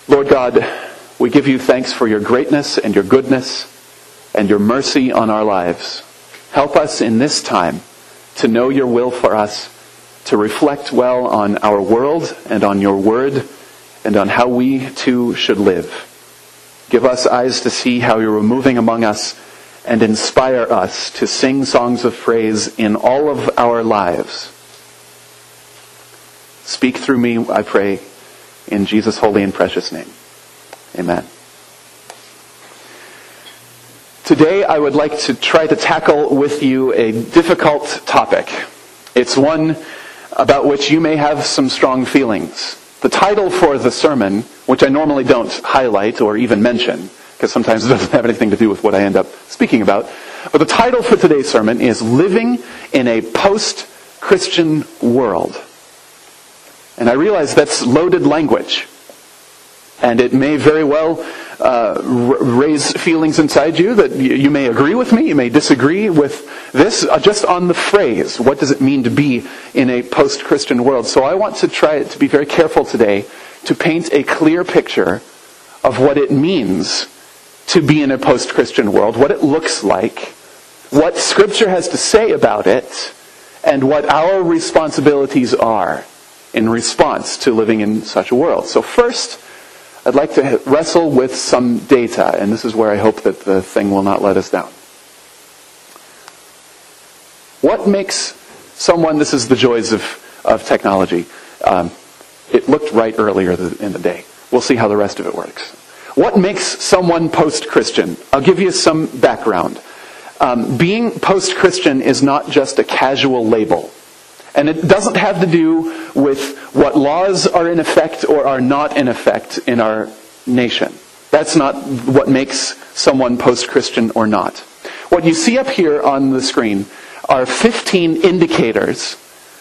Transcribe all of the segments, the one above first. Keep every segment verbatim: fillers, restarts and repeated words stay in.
Lord God, we give you thanks for your greatness and your goodness and your mercy on our lives. Help us in this time to know your will for us, to reflect well on our world and on your word and on how we too should live. Give us eyes to see how you are moving among us and inspire us to sing songs of praise in all of our lives. Speak through me, I pray, in Jesus' holy and precious name. Amen. Today I would like to try to tackle with you a difficult topic. It's one about which you may have some strong feelings. The title for the sermon, which I normally don't highlight or even mention, because sometimes it doesn't have anything to do with what I end up speaking about, but the title for today's sermon is Living in a Post-Christian World. And I realize that's loaded language. And it may very well uh, r- raise feelings inside you that you, you may agree with me, you may disagree with this, uh, just on the phrase. What does it mean to be in a post-Christian world? So I want to try to be very careful today to paint a clear picture of what it means to be in a post-Christian world, what it looks like, what Scripture has to say about it, and what our responsibilities are in response to living in such a world. So first, I'd like to wrestle with some data, and this is where I hope that the thing will not let us down. What makes someone, this is the joys of, of technology, um, it looked right earlier in the day. We'll see how the rest of it works. What makes someone post-Christian? I'll give you some background. Um, being post-Christian is not just a casual label. And it doesn't have to do with what laws are in effect or are not in effect in our nation. That's not what makes someone post-Christian or not. What you see up here on the screen are fifteen indicators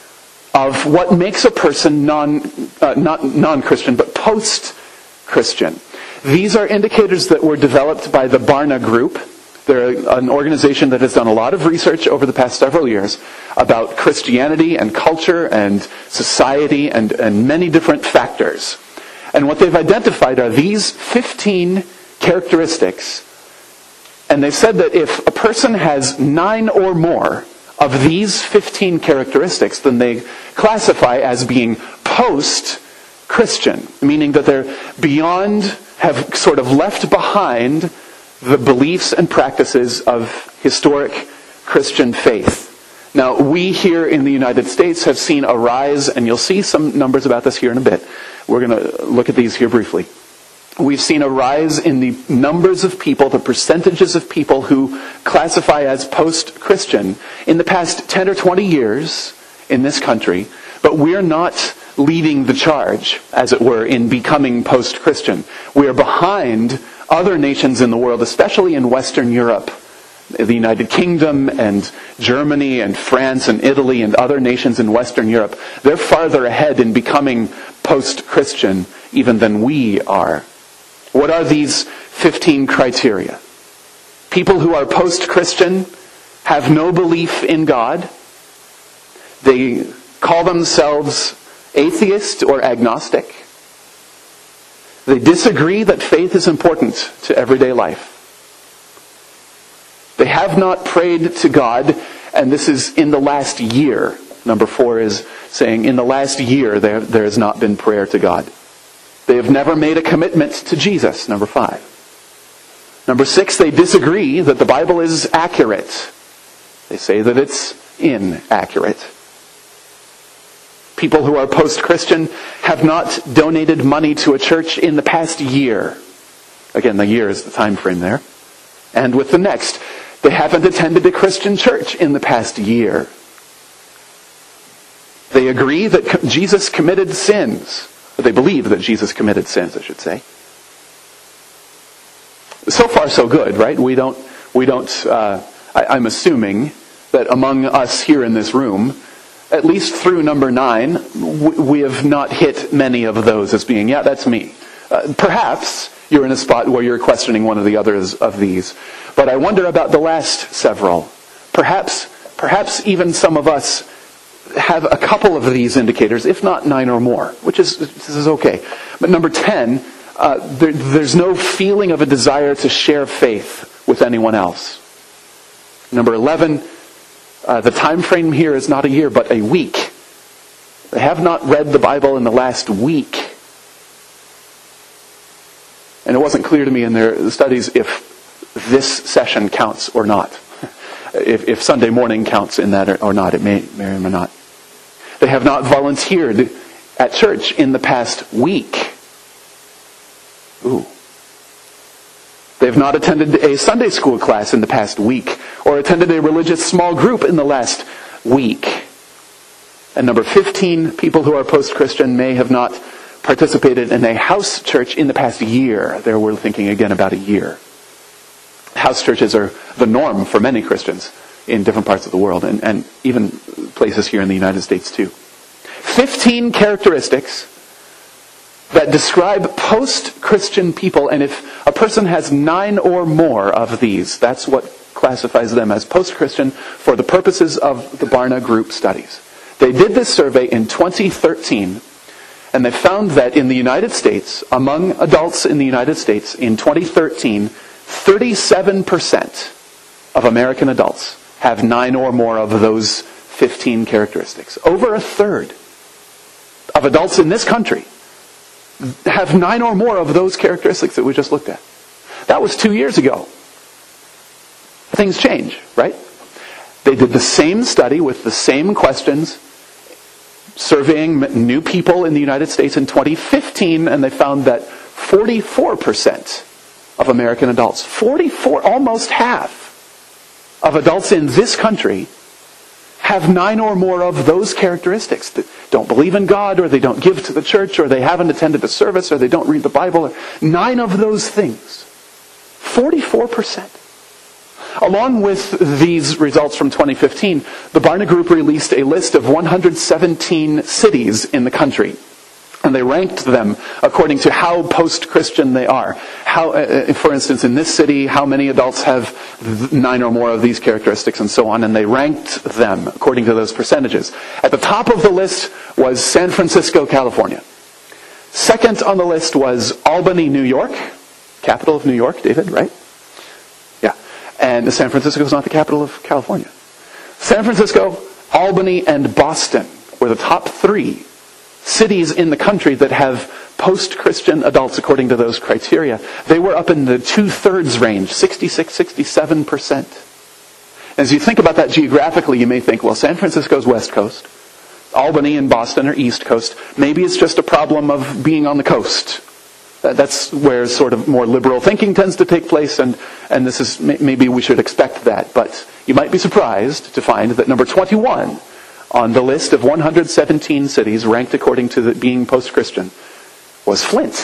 of what makes a person non, uh, not non-Christian, but post-Christian. These are indicators that were developed by the Barna Group. They're an organization that has done a lot of research over the past several years about Christianity and culture and society and, and many different factors. And what they've identified are these fifteen characteristics. And they've said that if a person has nine or more of these fifteen characteristics, then they classify as being post-Christian, meaning that they're beyond, have sort of left behind the beliefs and practices of historic Christian faith. Now, we here in the United States have seen a rise, and you'll see some numbers about this here in a bit. We're going to look at these here briefly. We've seen a rise in the numbers of people, the percentages of people who classify as post-Christian in the past ten or twenty years in this country, but we're not leading the charge, as it were, in becoming post-Christian. We are behind other nations in the world, especially in Western Europe, the United Kingdom and Germany and France and Italy and other nations in Western Europe. They're farther ahead in becoming post-Christian even than we are. What are these fifteen criteria? People who are post-Christian have no belief in God. They call themselves atheist or agnostic. They disagree that faith is important to everyday life. They have not prayed to God, and this is in the last year. Number four is saying in the last year there, there has not been prayer to God. They have never made a commitment to Jesus, number five. Number six, they disagree that the Bible is accurate. They say that it's inaccurate. People who are post-Christian have not donated money to a church in the past year. Again, the year is the time frame there. And with the next, they haven't attended a Christian church in the past year. They agree that Jesus committed sins. They believe that Jesus committed sins, I should say. So far, so good, right? We don't, we don't, uh, I, I'm assuming that among us here in this room, at least through number nine, we have not hit many of those as being, yeah, that's me. Uh, perhaps you're in a spot where you're questioning one of the others of these. But I wonder about the last several. Perhaps, perhaps even some of us have a couple of these indicators, if not nine or more, which is, this is okay. But number ten, Uh, there, there's no feeling of a desire to share faith with anyone else. Number eleven, uh, the time frame here is not a year, but a week. They have not read the Bible in the last week. And it wasn't clear to me in their studies if this session counts or not. If, if Sunday morning counts in that or, or not. It may, may or may not. They have not volunteered at church in the past week. Ooh. They have not attended a Sunday school class in the past week, or attended a religious small group in the last week. And number fifteen, people who are post-Christian may have not participated in a house church in the past year. There we're thinking again about a year. House churches are the norm for many Christians in different parts of the world, and, and even places here in the United States too. fifteen characteristics that describe post-Christian people, and if a person has nine or more of these, that's what classifies them as post-Christian for the purposes of the Barna Group studies. They did this survey in twenty thirteen, and they found that in the United States, among adults in the United States in twenty thirteen, thirty-seven percent of American adults have nine or more of those fifteen characteristics. Over a third of adults in this country have nine or more of those characteristics that we just looked at. That was two years ago. Things change, right? They did the same study with the same questions, surveying new people in the United States in twenty fifteen, and they found that forty-four percent of American adults, forty-four, almost half of adults in this country, have nine or more of those characteristics. That don't believe in God, or they don't give to the church, or they haven't attended a service, or they don't read the Bible. Nine of those things. forty-four percent. Along with these results from twenty fifteen, the Barna Group released a list of one hundred seventeen cities in the country. And they ranked them according to how post-Christian they are. How, uh, for instance, in this city, how many adults have nine or more of these characteristics, and so on. And they ranked them according to those percentages. At the top of the list was San Francisco, California. Second on the list was Albany, New York. Capital of New York, David, right? Yeah. And San Francisco is not the capital of California. San Francisco, Albany, and Boston were the top three cities in the country that have post-Christian adults according to those criteria. They were up in the two-thirds range, sixty-six, sixty-seven percent. As you think about that geographically, you may think, well, San Francisco's West Coast, Albany and Boston are East Coast. Maybe it's just a problem of being on the coast. That's where sort of more liberal thinking tends to take place, and, and this is maybe we should expect that. But you might be surprised to find that number twenty-one on the list of one hundred seventeen cities ranked according to the being post-Christian was Flint.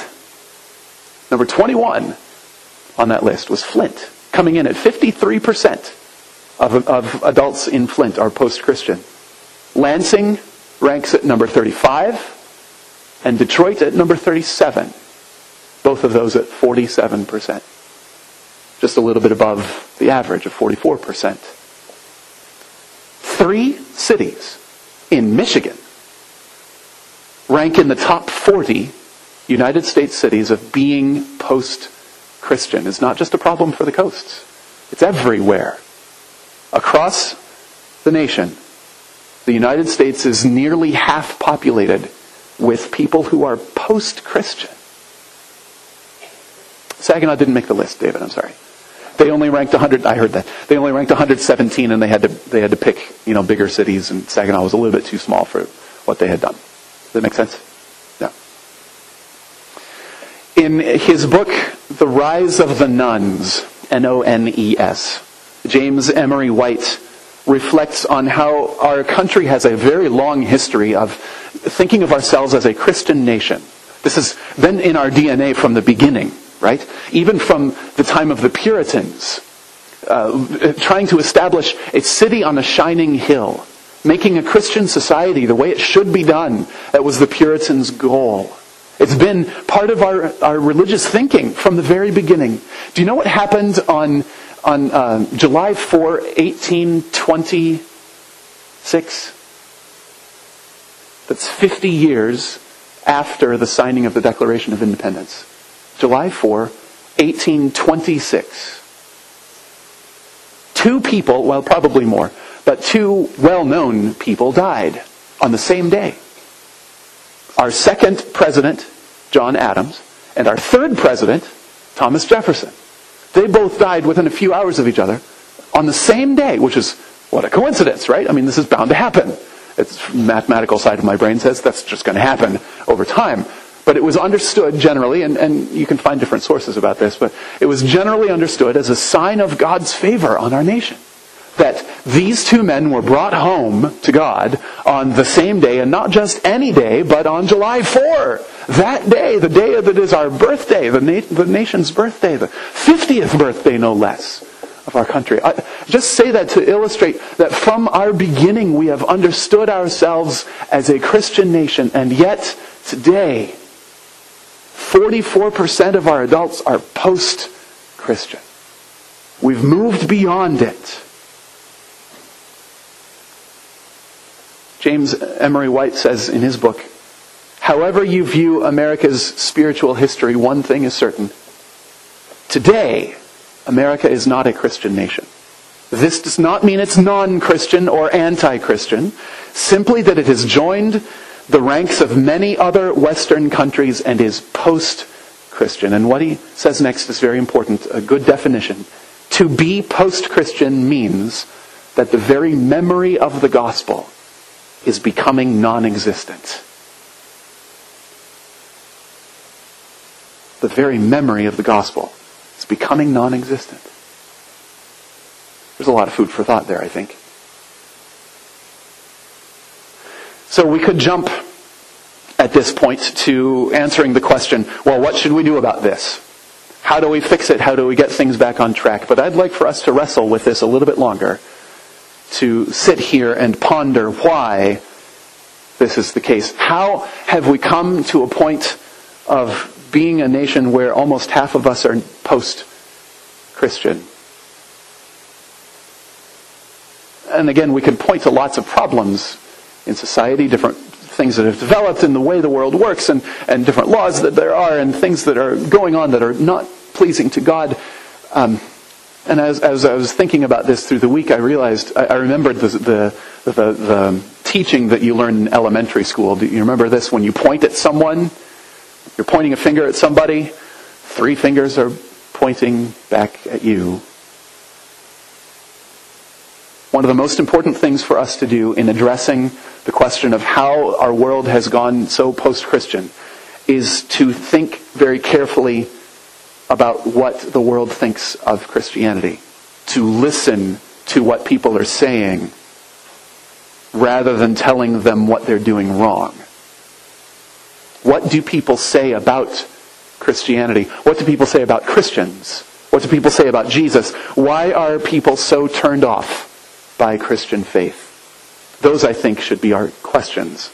Number twenty-one on that list was Flint, coming in at fifty-three percent of, of adults in Flint are post-Christian. Lansing ranks at number thirty-five, and Detroit at number thirty-seven. Both of those at forty-seven percent. Just a little bit above the average of forty-four percent. Three cities in Michigan rank in the top forty United States cities of being post-Christian. It's not just a problem for the coasts. It's everywhere. Across the nation, the United States is nearly half populated with people who are post-Christian. Saginaw didn't make the list, David, I'm sorry. They only ranked one hundred, I heard that. They only ranked one hundred seventeen, and they had to they had to pick, you know, bigger cities, and Saginaw was a little bit too small for what they had done. Does that make sense? Yeah. In his book, The Rise of the Nones, N O N E S, James Emery White reflects on how our country has a very long history of thinking of ourselves as a Christian nation. This has been in our D N A from the beginning. Right? Even from the time of the Puritans, uh, trying to establish a city on a shining hill, making a Christian society the way it should be done. That was the Puritans' goal. It's been part of our, our religious thinking from the very beginning. Do you know what happened on, on uh, July fourth, eighteen twenty-six? That's fifty years after the signing of the Declaration of Independence. July fourth, eighteen twenty-six. Two people, well, probably more, but two well-known people died on the same day. Our second president, John Adams, and our third president, Thomas Jefferson. They both died within a few hours of each other on the same day, which is, what a coincidence, right? I mean, this is bound to happen. It's mathematical side of my brain says that's just going to happen over time. But it was understood generally, and, and you can find different sources about this, but it was generally understood as a sign of God's favor on our nation. That these two men were brought home to God on the same day, and not just any day, but on July fourth. That day, the day that is our birthday, the, na- the nation's birthday, the fiftieth birthday no less of our country. I just say that to illustrate that from our beginning we have understood ourselves as a Christian nation, and yet today, forty-four percent of our adults are post-Christian. We've moved beyond it. James Emery White says in his book, however you view America's spiritual history, one thing is certain. Today, America is not a Christian nation. This does not mean it's non-Christian or anti-Christian, simply that it has joined the ranks of many other Western countries and is post-Christian. And what he says next is very important, a good definition. To be post-Christian means that the very memory of the gospel is becoming non-existent. The very memory of the gospel is becoming non-existent. There's a lot of food for thought there, I think. So we could jump at this point to answering the question, well, what should we do about this? How do we fix it? How do we get things back on track? But I'd like for us to wrestle with this a little bit longer, to sit here and ponder why this is the case. How have we come to a point of being a nation where almost half of us are post-Christian? And again, we can point to lots of problems in society, different things that have developed in the way the world works, and, and different laws that there are, and things that are going on that are not pleasing to God. Um, and as, as I was thinking about this through the week, I realized, I, I remembered the, the, the, the teaching that you learn in elementary school. Do you remember this? When you point at someone, you're pointing a finger at somebody, three fingers are pointing back at you. One of the most important things for us to do in addressing the question of how our world has gone so post-Christian is to think very carefully about what the world thinks of Christianity. To listen to what people are saying rather than telling them what they're doing wrong. What do people say about Christianity? What do people say about Christians? What do people say about Jesus? Why are people so turned off by Christian faith? Those, I think, should be our questions.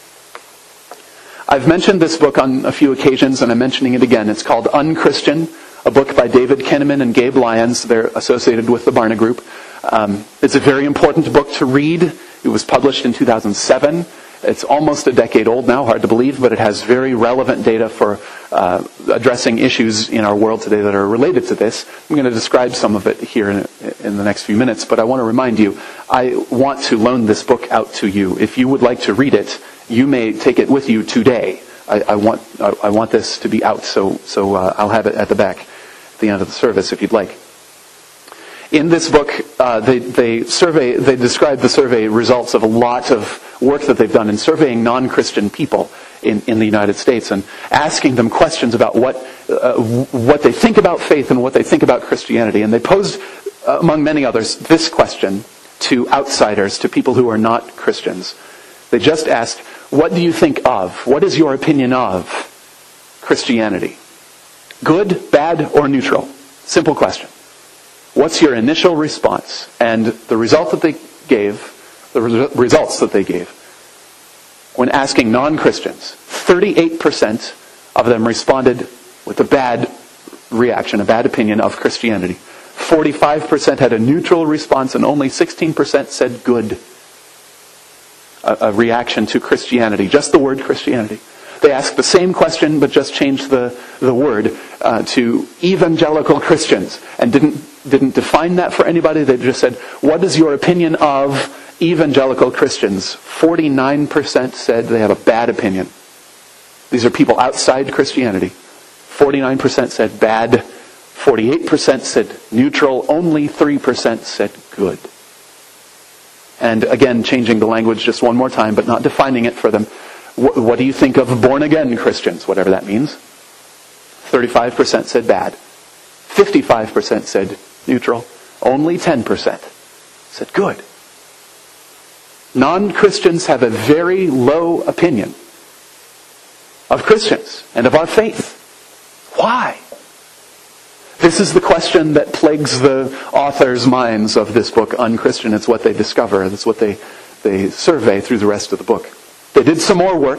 I've mentioned this book on a few occasions, and I'm mentioning it again. It's called Unchristian, a book by David Kinnaman and Gabe Lyons. They're associated with the Barna Group. Um, it's a very important book to read. It was published in two thousand seven. It's almost a decade old now, hard to believe, but it has very relevant data for uh, addressing issues in our world today that are related to this. I'm going to describe some of it here in, in the next few minutes, but I want to remind you, I want to loan this book out to you. If you would like to read it, you may take it with you today. I, I want I, I want this to be out, so so uh, I'll have it at the back at the end of the service if you'd like. In this book, uh, they they survey they describe the survey results of a lot of work that they've done in surveying non-Christian people in, in the United States and asking them questions about what uh, what they think about faith and what they think about Christianity. And they posed, uh, among many others, this question to outsiders, to people who are not Christians. They just asked, what do you think of? What is your opinion of Christianity? Good, bad, or neutral? Simple question. What's your initial response? And the result that they gave, the re- results that they gave, when asking non-Christians, thirty-eight percent of them responded with a bad reaction, a bad opinion of Christianity. forty-five percent had a neutral response, and only sixteen percent said good. A, a reaction to Christianity, just the word Christianity. They ask the same question, but just changed the, the word uh, to evangelical Christians, and didn't, didn't define that for anybody. They just said, what is your opinion of evangelical Christians? forty-nine percent said they have a bad opinion. These are people outside Christianity. forty-nine percent said bad. forty-eight percent said neutral. Only three percent said good. And again, changing the language just one more time, but not defining it for them. What, what do you think of born-again Christians? Whatever that means. thirty-five percent said bad. fifty-five percent said neutral. Only ten percent said good. Non-Christians have a very low opinion of Christians and of our faith. Why? This is the question that plagues the authors' minds of this book, Unchristian. It's what they discover. That's what they, they survey through the rest of the book. They did some more work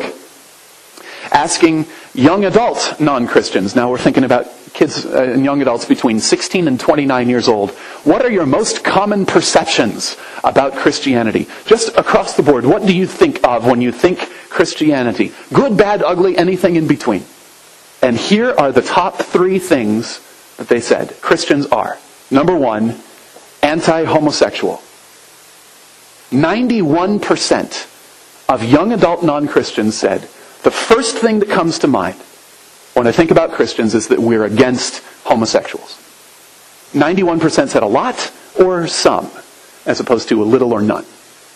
asking young adult non-Christians. Now we're thinking about kids and young adults between sixteen and twenty-nine years old. What are your most common perceptions about Christianity? Just across the board, what do you think of when you think Christianity? Good, bad, ugly, anything in between. And here are the top three things that they said Christians are. Number one, anti-homosexual. ninety-one percent of young adult non-Christians said the first thing that comes to mind when I think about Christians is that we're against homosexuals. ninety-one percent said a lot or some, as opposed to a little or none.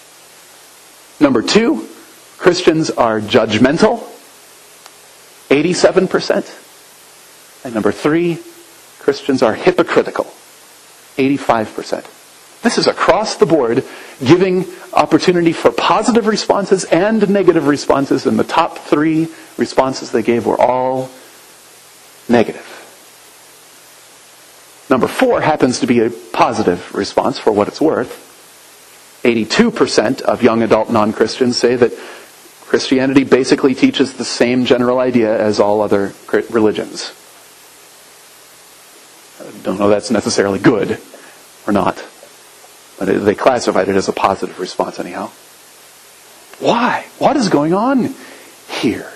Number two, Christians are judgmental. eighty-seven percent. And number three, Christians are hypocritical. eighty-five percent. This is across the board, giving opportunity for positive responses and negative responses, and the top three responses they gave were all negative. Number four happens to be a positive response for what it's worth. eighty-two percent of young adult non-Christians say that Christianity basically teaches the same general idea as all other religions. I don't know if that's necessarily good or not, but they classified it as a positive response anyhow. Why? What is going on here?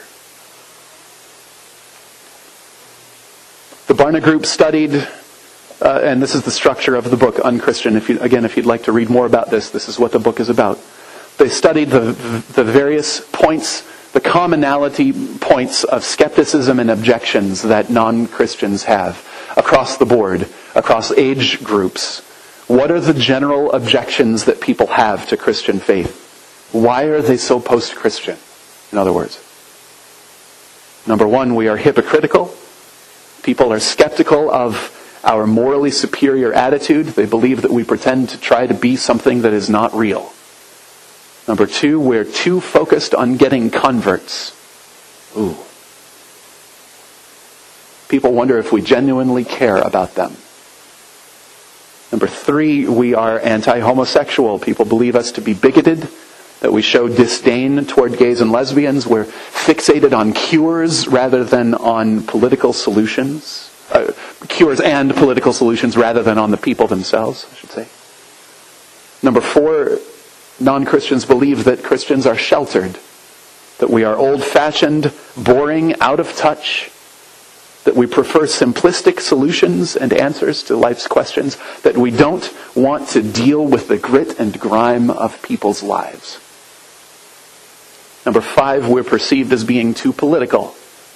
The Barna Group studied, uh, and this is the structure of the book, Unchristian. If you, again, if you'd like to read more about this, this is what the book is about. They studied the, the various points, the commonality points of skepticism and objections that non-Christians have across the board, across age groups. What are the general objections that people have to Christian faith? Why are they so post-Christian, in other words? Number one, we are hypocritical. People are skeptical of our morally superior attitude. They believe that we pretend to try to be something that is not real. Number two, we're too focused on getting converts. Ooh. People wonder if we genuinely care about them. Number three, we are anti-homosexual. People believe us to be bigoted, that we show disdain toward gays and lesbians. We're fixated on cures rather than on political solutions. Uh, cures and political solutions rather than on the people themselves, I should say. Number four, non-Christians believe that Christians are sheltered, that we are old-fashioned, boring, out of touch, that we prefer simplistic solutions and answers to life's questions, that we don't want to deal with the grit and grime of people's lives. Number five, we're perceived as being too political,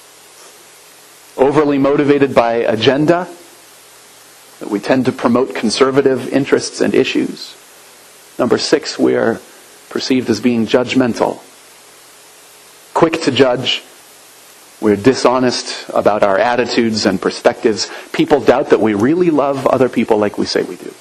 overly motivated by agenda, that we tend to promote conservative interests and issues. Number six, we are perceived as being judgmental, quick to judge. We're dishonest about our attitudes and perspectives. People doubt that we really love other people like we say we do.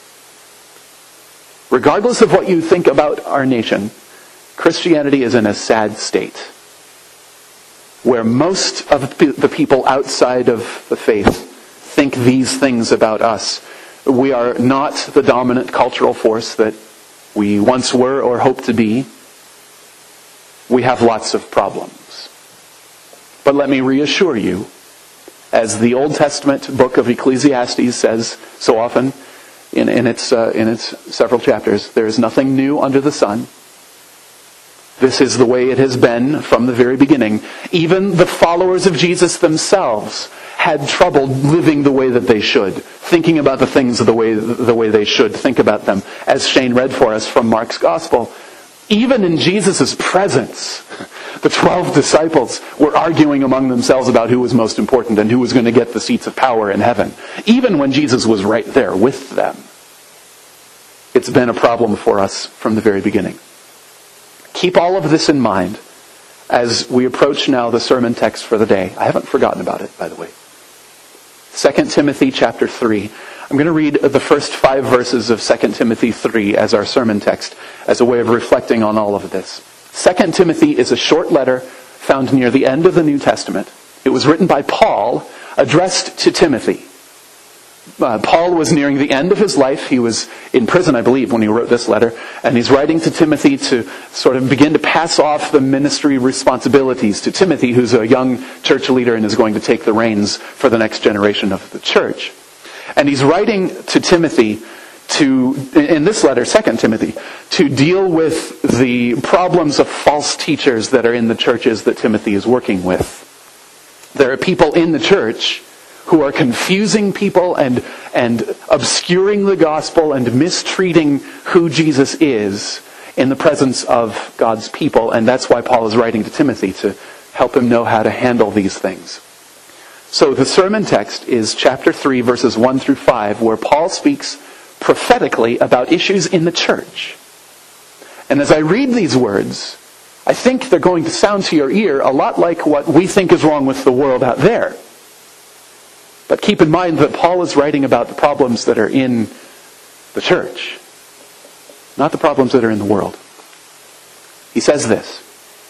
Regardless of what you think about our nation, Christianity is in a sad state, where most of the people outside of the faith think these things about us. We are not the dominant cultural force that we once were or hope to be. We have lots of problems. But let me reassure you, as the Old Testament book of Ecclesiastes says so often in, in, its, uh, in its several chapters, there is nothing new under the sun. This is the way it has been from the very beginning. Even the followers of Jesus themselves had trouble living the way that they should, thinking about the things the way, the way they should think about them, as Shane read for us from Mark's Gospel. Even in Jesus' presence, the twelve disciples were arguing among themselves about who was most important and who was going to get the seats of power in heaven, even when Jesus was right there with them. It's been a problem for us from the very beginning. Keep all of this in mind as we approach now the sermon text for the day. I haven't forgotten about it, by the way. Second Timothy chapter three. I'm going to read the first five verses of Second Timothy three as our sermon text, as a way of reflecting on all of this. Second Timothy is a short letter found near the end of the New Testament. It was written by Paul, addressed to Timothy. Uh, Paul was nearing the end of his life. He was in prison, I believe, when he wrote this letter. And he's writing to Timothy to sort of begin to pass off the ministry responsibilities to Timothy, who's a young church leader and is going to take the reins for the next generation of the church. And he's writing to Timothy to, in this letter, Second Timothy, to deal with the problems of false teachers that are in the churches that Timothy is working with. There are people in the church who are confusing people and, and obscuring the gospel and mistreating who Jesus is in the presence of God's people. And that's why Paul is writing to Timothy, to help him know how to handle these things. So the sermon text is chapter three, verses one through five, where Paul speaks prophetically about issues in the church. And as I read these words, I think they're going to sound to your ear a lot like what we think is wrong with the world out there. But keep in mind that Paul is writing about the problems that are in the church, not the problems that are in the world. He says this,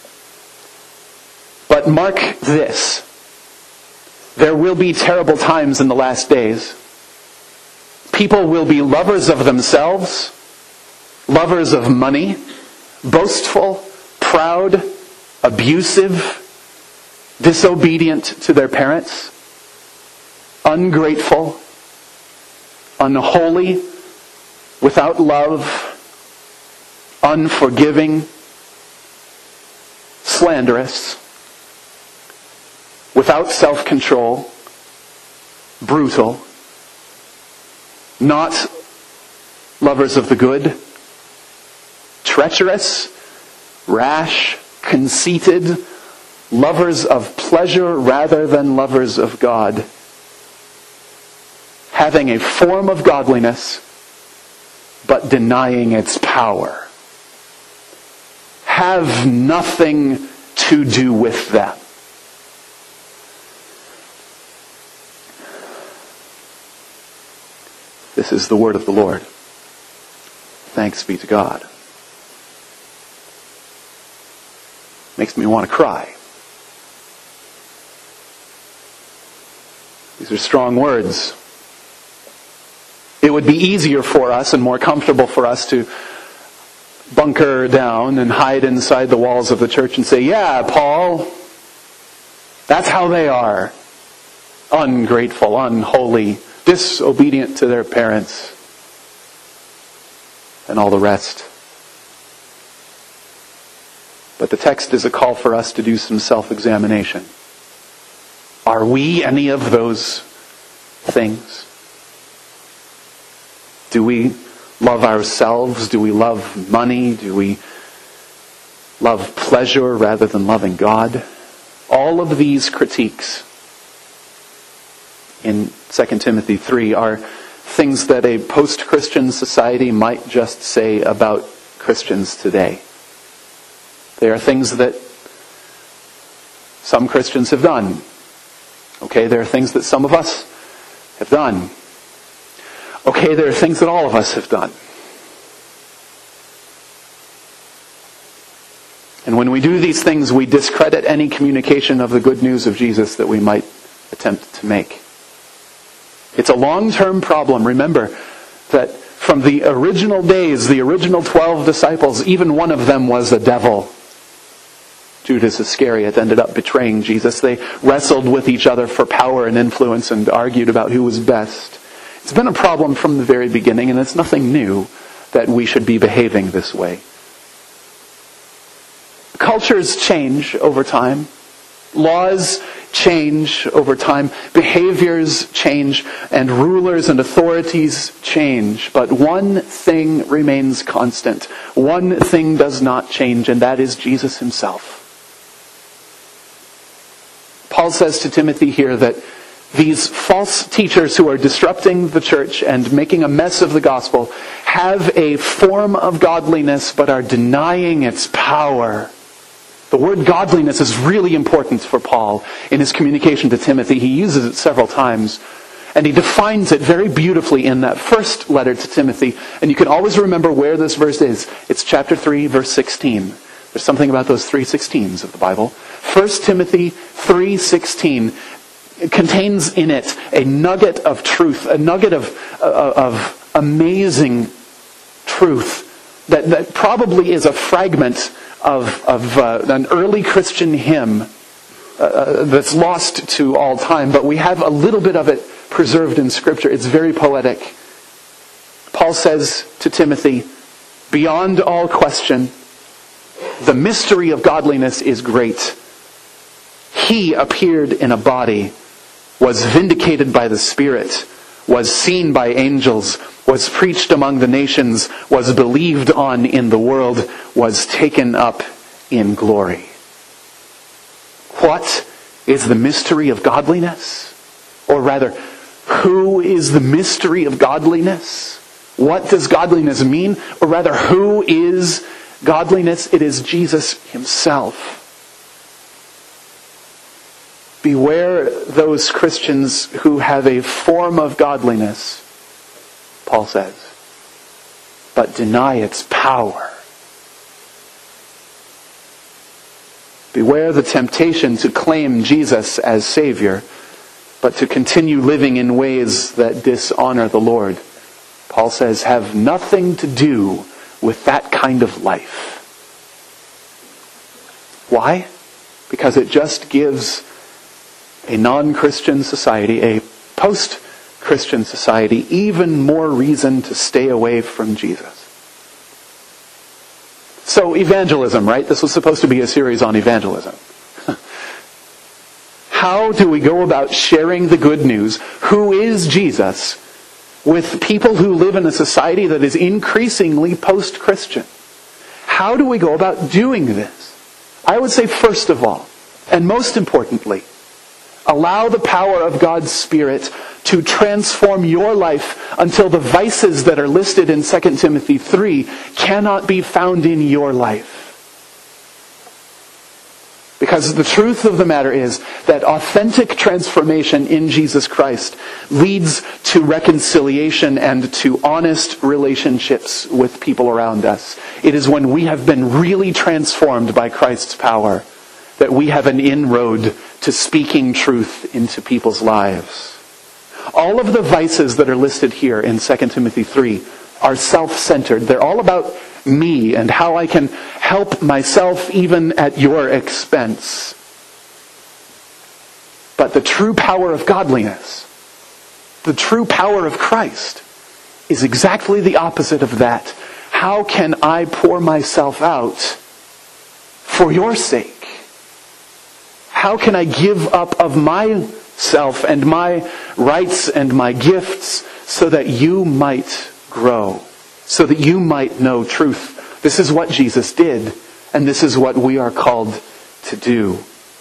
"But mark this, there will be terrible times in the last days. People will be lovers of themselves, lovers of money, boastful, proud, abusive, disobedient to their parents, ungrateful, unholy, without love, unforgiving, slanderous, without self-control, brutal, not lovers of the good, treacherous, rash, conceited, lovers of pleasure rather than lovers of God, having a form of godliness, but denying its power. Have nothing to do with them." This is the word of the Lord. Thanks be to God. Makes me want to cry. These are strong words. It would be easier for us and more comfortable for us to bunker down and hide inside the walls of the church and say, "Yeah, Paul, that's how they are. Ungrateful, unholy, disobedient to their parents," and all the rest. But the text is a call for us to do some self-examination. Are we any of those things? Do we love ourselves? Do we love money? Do we love pleasure rather than loving God? All of these critiques in Second Timothy three are things that a post-Christian society might just say about Christians today. They are things that some Christians have done. Okay, there are things that some of us have done. Okay, there are things that all of us have done. And when we do these things, we discredit any communication of the good news of Jesus that we might attempt to make. It's a long-term problem. Remember that from the original days, the original twelve disciples, even one of them was a devil. Judas Iscariot ended up betraying Jesus. They wrestled with each other for power and influence and argued about who was best. It's been a problem from the very beginning, and it's nothing new that we should be behaving this way. cultures change over time. Laws change over time. Behaviors change. And rulers and authorities change. But one thing remains constant. One thing does not change, and that is Jesus himself. Paul says to Timothy here that these false teachers who are disrupting the church and making a mess of the gospel have a form of godliness but are denying its power. The word godliness is really important for Paul in his communication to Timothy. He uses it several times, and he defines it very beautifully in that first letter to Timothy. And you can always remember where this verse is. It's chapter three, verse sixteen. There's something about those three sixteens of the Bible. First Timothy three sixteen contains in it a nugget of truth, a nugget of, uh, of amazing truth that, that probably is a fragment of, of uh, an early Christian hymn uh, that's lost to all time, but we have a little bit of it preserved in Scripture. It's very poetic. Paul says to Timothy, beyond all question, the mystery of godliness is great. He appeared in a body, was vindicated by the Spirit, was seen by angels, was preached among the nations, was believed on in the world, was taken up in glory. What is the mystery of godliness? Or rather, who is the mystery of godliness? What does godliness mean? Or rather, who is godliness? It is Jesus himself. Beware those Christians who have a form of godliness, Paul says, but deny its power. Beware the temptation to claim Jesus as Savior, but to continue living in ways that dishonor the Lord. Paul says, have nothing to do with that kind of life. Why? Because it just gives a non-Christian society, a post-Christian society, even more reason to stay away from Jesus. So evangelism, right? This was supposed to be a series on evangelism. How do we go about sharing the good news, who is Jesus, with people who live in a society that is increasingly post-Christian? How do we go about doing this? I would say first of all, and most importantly, allow the power of God's Spirit to transform your life until the vices that are listed in Second Timothy three cannot be found in your life. Because the truth of the matter is that authentic transformation in Jesus Christ leads to reconciliation and to honest relationships with people around us. It is when we have been really transformed by Christ's power that we have an inroad to speaking truth into people's lives. All of the vices that are listed here in Second Timothy three are self-centered. They're all about me and how I can help myself even at your expense. But the true power of godliness, the true power of Christ, is exactly the opposite of that. How can I pour myself out for your sake? How can I give up of myself and my rights and my gifts so that you might grow, so that you might know truth? This is what Jesus did, and this is what we are called to do.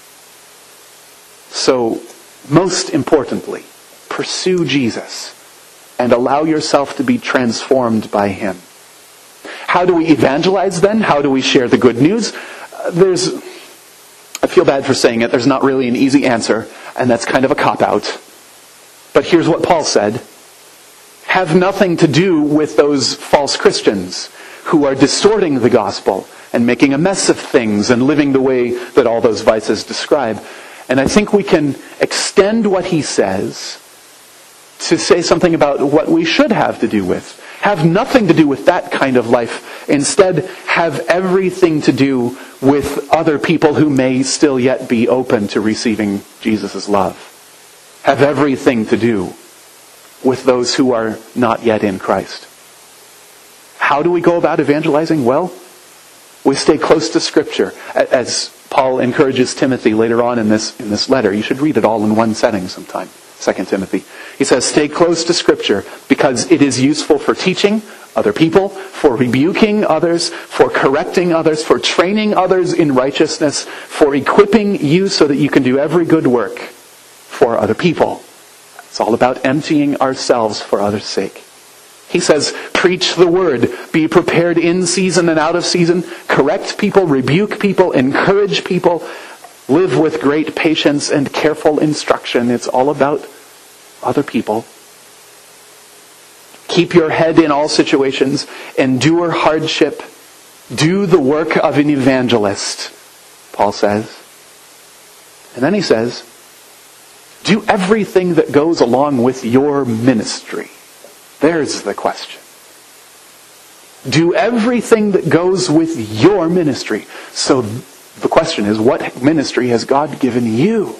So, most importantly, pursue Jesus and allow yourself to be transformed by Him. How do we evangelize then? How do we share the good news? Uh, there's... I feel bad for saying it. There's not really an easy answer, and that's kind of a cop-out. But here's what Paul said. Have nothing to do with those false Christians who are distorting the gospel and making a mess of things and living the way that all those vices describe. And I think we can extend what he says to say something about what we should have to do with. Have nothing to do with that kind of life. Instead, have everything to do with other people who may still yet be open to receiving Jesus' love. Have everything to do with those who are not yet in Christ. How do we go about evangelizing? Well, We stay close to Scripture. As Paul encourages Timothy later on in this, in this letter. You should read it all in one setting sometime. Second Timothy. He says, stay close to Scripture because it is useful for teaching other people, for rebuking others, for correcting others, for training others in righteousness, for equipping you so that you can do every good work for other people. It's all about emptying ourselves for others' sake. He says, preach the word, be prepared in season and out of season, correct people, rebuke people, encourage people, live with great patience and careful instruction. It's all about other people. Keep your head in all situations, endure hardship, do the work of an evangelist, Paul says. And then he says, do everything that goes along with your ministry. There's the question. Do everything that goes with your ministry. So the question is, what ministry has God given you?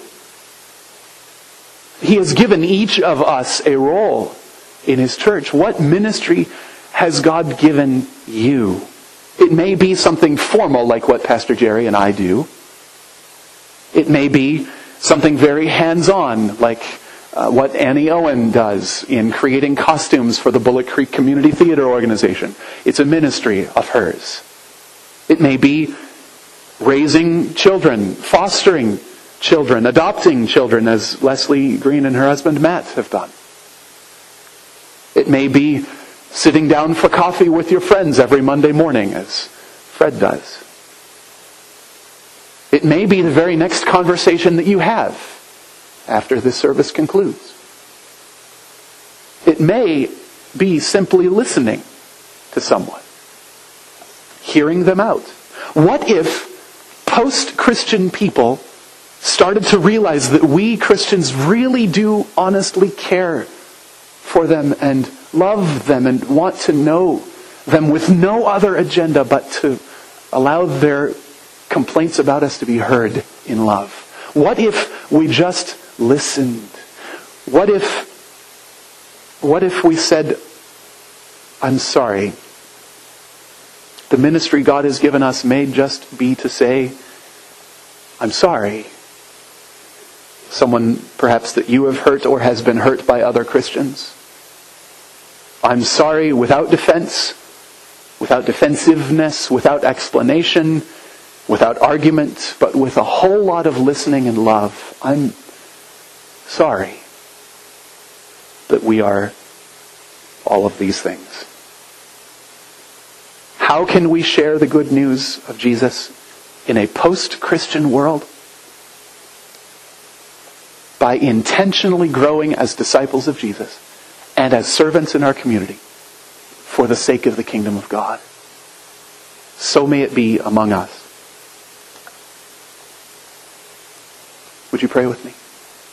He has given each of us a role in His church. What ministry has God given you? It may be something formal like what Pastor Jerry and I do. It may be something very hands-on like Uh, what Annie Owen does in creating costumes for the Bullock Creek Community Theater Organization. It's a ministry of hers. It may be raising children, fostering children, adopting children, as Leslie Green and her husband Matt have done. It may be sitting down for coffee with your friends every Monday morning, as Fred does. It may be the very next conversation that you have after the service concludes. It may be simply listening to someone, hearing them out. What if post-Christian people started to realize that we Christians really do honestly care for them and love them and want to know them with no other agenda but to allow their complaints about us to be heard in love? What if we just listened? What if, what if we said, I'm sorry. The ministry God has given us may just be to say, I'm sorry. Someone perhaps that you have hurt or has been hurt by other Christians. I'm sorry without defense, without defensiveness, without explanation, without argument, but with a whole lot of listening and love. I'm sorry that we are all of these things. How can we share the good news of Jesus in a post-Christian world? By intentionally growing as disciples of Jesus and as servants in our community for the sake of the kingdom of God. So may it be among us. Would you pray with me?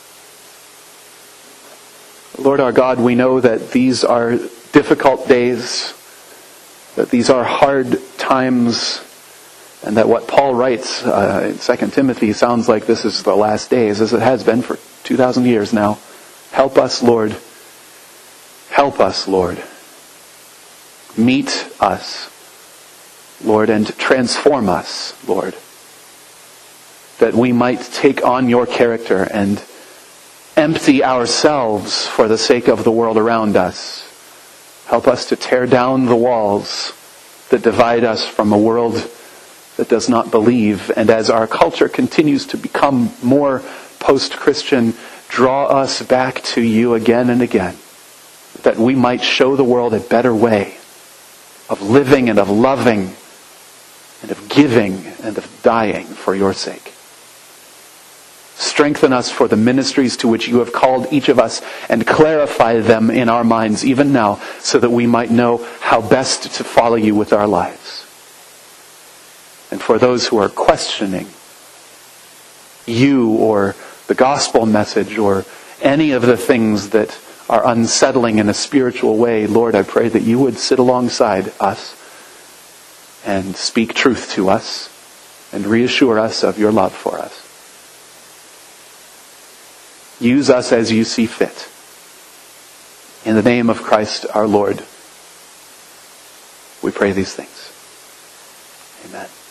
Lord our God, we know that these are difficult days, that these are hard times, and that what Paul writes uh, in Second Timothy sounds like this is the last days, as it has been for two thousand years now. Help us, Lord. Help us, Lord. Meet us, Lord, and transform us, Lord, that we might take on your character and empty ourselves for the sake of the world around us. Help us to tear down the walls that divide us from a world that does not believe. And as our culture continues to become more post-Christian, draw us back to you again and again, that we might show the world a better way of living and of loving and of giving and of dying for your sake. Strengthen us for the ministries to which you have called each of us and clarify them in our minds even now so that we might know how best to follow you with our lives. And for those who are questioning you or the gospel message or any of the things that are unsettling in a spiritual way, Lord, I pray that you would sit alongside us and speak truth to us and reassure us of your love for us. Use us as you see fit. In the name of Christ our Lord, we pray these things. Amen.